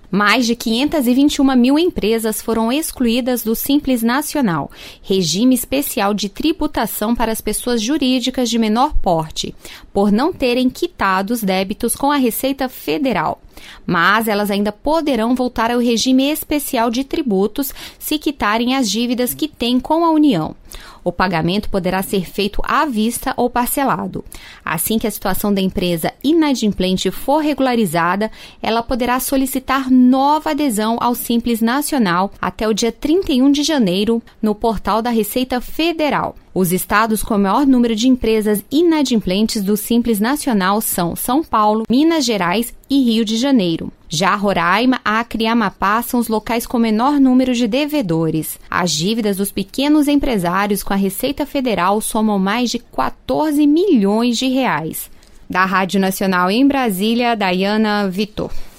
Mais de 521 mil empresas foram excluídas do Simples Nacional, regime especial de tributação para as pessoas jurídicas de menor porte, por não terem quitado os débitos com a Receita Federal. Mas elas ainda poderão voltar ao regime especial de tributos se quitarem as dívidas que têm com a União. O pagamento poderá ser feito à vista ou parcelado. Assim que a situação da empresa inadimplente for regularizada, ela poderá solicitar nova adesão ao Simples Nacional até o dia 31 de janeiro no portal da Receita Federal. Os estados com o maior número de empresas inadimplentes do Simples Nacional são São Paulo, Minas Gerais e Rio de Janeiro. Já Roraima, Acre e Amapá são os locais com menor número de devedores. As dívidas dos pequenos empresários com a Receita Federal somam mais de 14 milhões de reais. Da Rádio Nacional em Brasília, Dayana Vitor.